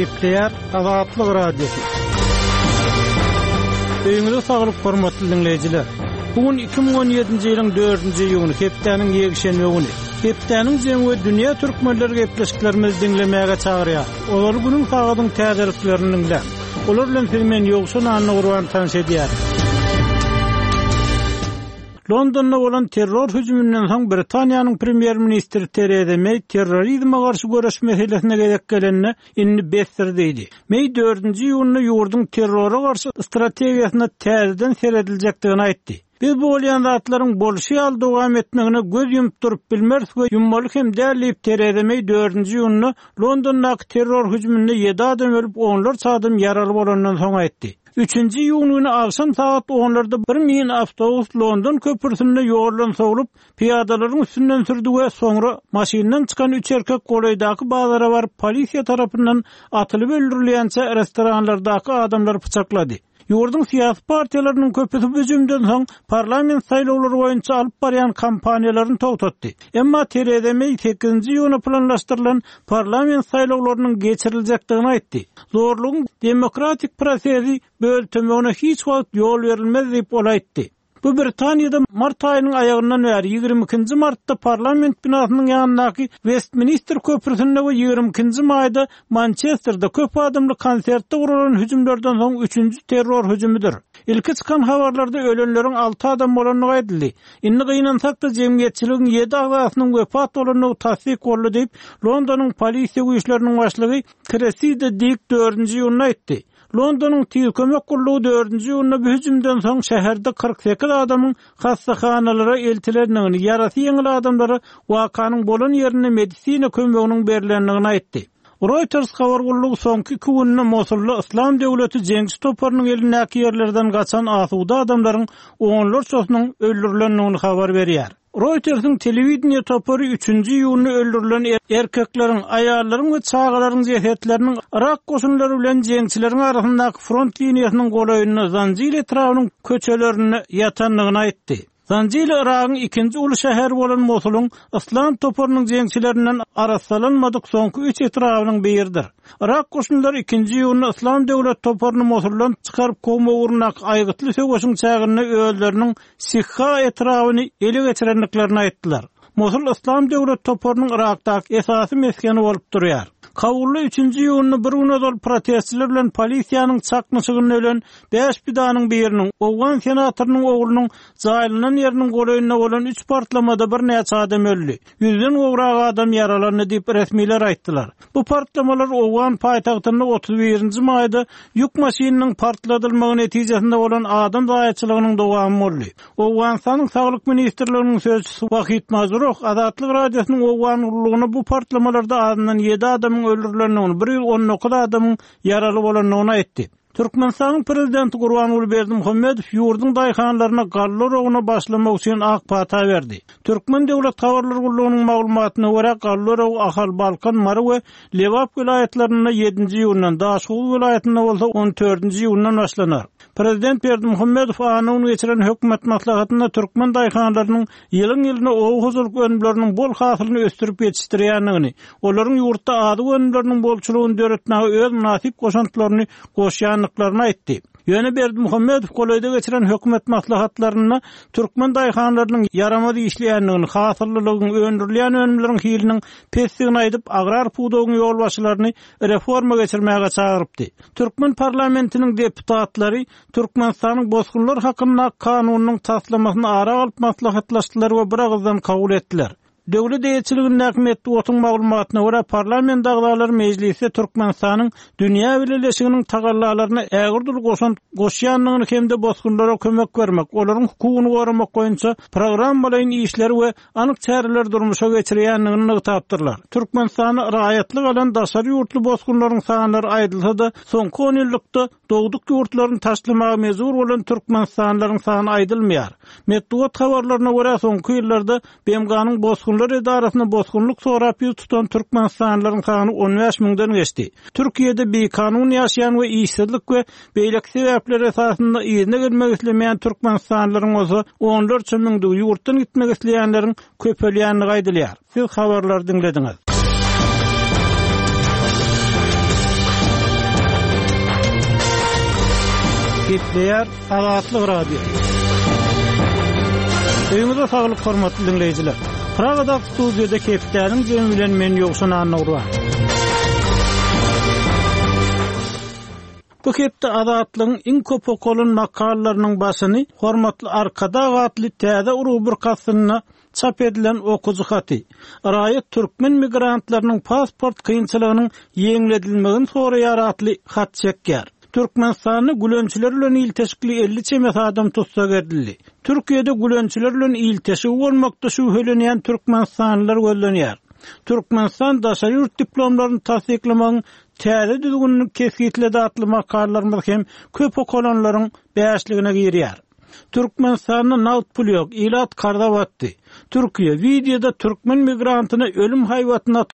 Gepleýär Azatlyk radiosu. Öýüňizi saglyp hormatly dinleýijiler. Bugün 2017-nji ýylyň 4-nji ýylyny, hepdeniň ýegişenme güni. Hepdeniň jemgy dünýä türkmenleri gepleşiklerimizi dinlemäge çagyrýar. Olar bunyň tagadyň täzeliklerini dinler. Olar bilen filmen ýogşun anyny gurban tanış edýär. Londonda bolan terror hüjümünden soň Britaniýanyň premier ministri Theresa May terrorizme garşy görüş meselesine gezek gelenine inni besdirdi. May 4-nji ýylyny ýurduň terrora garşy strategiýasyna täzeden serediljakdygyny aýtdy. Biz bu bolýan zatlaryň bolşy ýaly dowam etmegine göz ýumyp durup bilmeris we ýummaly hem dälip Theresa May 4-nji ýylyny Londondaky terror hüjümünde 7 adam ölüp 10 adam ýaraly bolandan soň aýtdy. 3-nji ýylyny agşam saat 10-larda bir min awtobus London köprüsinde ýoldan sogulup piýadalaryň üstünden sürdi we soňra maşynadan çykan 3 erkek golaydaky bazara baryp polisiýa tarapyndan atylyp öldürilýänçe restoranlardaky adamlar pyçaklady. Ýurdun siýasy partiýalarynyň köpüsi hüjümden soň parlament saýlawlary boýunça alyp barýan kampaniýalaryny togtatdy. Emma Theresa May 8-nji ýylyna planlaşdyrylan parlament saýlawlarynyň geçiriljekdigini aýtdy. Zorlugyň demokratik prosesi böltemegine hiç wagt ýol berilmez diýip aýtdy. Bu Britaniýada mart aýynyň aýagyndan bäri 22-nji martda parlament binasynyň ýanyndaki Westminster köprüsinde we 22-nji maýda Manchesterda köp adamly konsertde urulan hüjümlerden soň 3-nji terror hüjümüdür. Ilki çykan habarlarda ölenleriň 6 adam bolanyny aýdyldy. Inni gynansak da jemgyýetçiligiň 7 agasynyň wepat bolanyny tasdik boldy diýip Londonyň polisiýa güýçleriniň başlygy Cressida Dick 4-nji ýylyny aýtdy. Londonyň Tüýül kömek gurulugy 4-nji ýylyna bu hüjümden soň şäherde 48 adamyň hastaxanalara eltilendigini, ýarasy ýeňil adamlara wakanyň bolan ýerine medisina kömeginiň berilendigini aýtdy. Reuters habar gurulugy soňky 2 günde Mosulda Islam döwleti jeňçi toparynyň elindäki ýerlerden gaçan asuda adamlaryň 10-çosynyň öldürilendigini habar berýär. Reuters'ın televiziya topary 3-nji ýylyny öldürilen erkekleriň, aýallaryň we çagalaryň jesetleriniň Irak goşunlary bilen jeňçileriň arasyndaky front liniýasynyň golaýyny Zanjil etrawynyň köçelerini ýatanlygyny aýtdy. Zanjil Irakyň 2-nji uly şäher bolan Mosulyň Islam toparynyň jeňçilerinden arasalanmadyk soňky 3 etrawynyň biridir. Irak goşunlary 2-nji ýylyny Islam döwlet toparyny Mosuldan çykaryp kowma urnak aýgytly söwüşiň çägini öýleriniň Sikha etrawyny ele geçirenliklerini aýtdylar. Mosul Islam döwlet toparynyň Irakdaky esasy meskeni bolup durýar. Kawully 3-nji ýylyny bir günodal protestçiler bilen polisiýanyň çakmyşygyny ölen 5 bidanyň biriniň Owgan senatorynyň oglunyň jaýlanan ýeriniň golaýyna bolan 3 partlamada bir näçe adam öldü. 100den gowrak adam yaralandy diýip resmiler aýtdylar. Bu partlamalar Owgan paýtagtyny 31-nji maýda ýük maşynynyň partladylmagy netijesinde bolan adam zaýatçylygynyň dowamy boldy. Owganistanyň saglyk ministrliginiň sözçüsi Wahid Mazruk Azatlyk radiosynyň Owgan urlugyny bu partlamalarda azyndan 7 adam öldürilendigini, 119 adamyň yaraly bolanyny aýtdy. Türkmenistanyň prezidenti Gurbanuly Berdimuhammedow ýurduň daýhanlaryna gallar oguna başlamak üçin ak pata berdi. Türkmen döwlet habarlar gurulugynyň maglumatyna görä gallar og Ahal Balkan, Mary we Lewap vilayetlerinde 7-nji ýyldan, Daşguly vilayetinde bolsa 14-nji ýyldan başlanar. Prezident Berdimuhammedow anyny geçiren hökümet maslahatynda Türkmen daýhanlarynyň ýylyň ow huzurlyk önümleriniň bol hasylyny östürip ýetişdirýändigini, olaryň ýurtda ady önümleriniň bolçulugyny döretmäge öz münasip goşantlaryny goşýanlyklaryny aýtdy. Ýöne Berdimuhammedow golaýda geçiren hökümet maslahatlaryna Türkmen daýhanlarynyň yaramady işleýändigini, hasyrlylygyny, öndürilýän önümleriň hiliniň pesdigini aýdyp, agrar pudogyň ýolbaşçylaryny reforma geçirmäge çagyrypdy. Türkmen parlamentiniň deputatlary Türkmenistanyň bozgunlar hakynda kanunynyň taslamasyny ara alyp maslahatlaşdylar we bir agzdan kabul etdiler. Döwlet eýetçiliginiň näkmetli otuň maglumatyna görä parlament agzalary mejlisi Türkmenistanyň dünýä birleşiginiň tagallalaryna ägirdil goşýanlygyny hemde bozgunlara kömek bermek, olaryň hukugyny goramak boýunça program bilen işler we anyk çäreler durmuşa geçirýänligini tapdyrlar. Türkmenistany raýatlyk alan daşary ýurtly bozgunlaryň sanlary aýdylsa-da, soňky 10 ýyllykda dogduk ýurtlaryny taşlamaga mezur bolan türkmenistanlaryň sany aýdylmaýar. Medeniýet habarlaryna görä soňky ýyllarda BMG'nyň bozgunlar edarasynda bozgunluk sorapy tutan türkmenistanlaryň sany 15 000-den geçdi. Türkiýede bekanun ýaşaýan we işsizlik we beýlek sebäpler esasynda ýerine gelmek islemeýän türkmenistanlaryň bolsa 14 000 ýurtdan gitmek isleýänleriň köpelýänligi aýdylýar. Siz habarlar dinlediňiz. Gepleyer Azatlyk Radio. Öňüňizde saglyk hormatly dinleýijiler. Pragada studiýada Kepdäniň jemi bilen men ýokşan anagdyr. Bu hepde Azatlygyň iň köp okulan makalalarynyň başyny hormatly arkada gatly täze urubur kasyna çap edilen okuzy haty. Raýat türkmen migrantlarynyň pasport kynçylygynyň ýeňledilmegini soraýar atly hat çekýär. Türkmenistany gülençiler bilen ilteşikli 50 çemet adam tutsa gerdildi. Türkiýede gülençiler bilen ilteşik bolmakda şüphelenýän türkmenistanlylar gözlenýär. Türkmenistan daşary ýurt diplomlaryny tasdiklamagyň täze düzgünlüğünü keskitledi atly makallarymyz hem köp okulanlaryň bäşligine girýär. Türkmenistanyň nagt puly ýok, ilat karda batdy. Türkiýe videoda türkmen migrantyny ölüm haýwatyna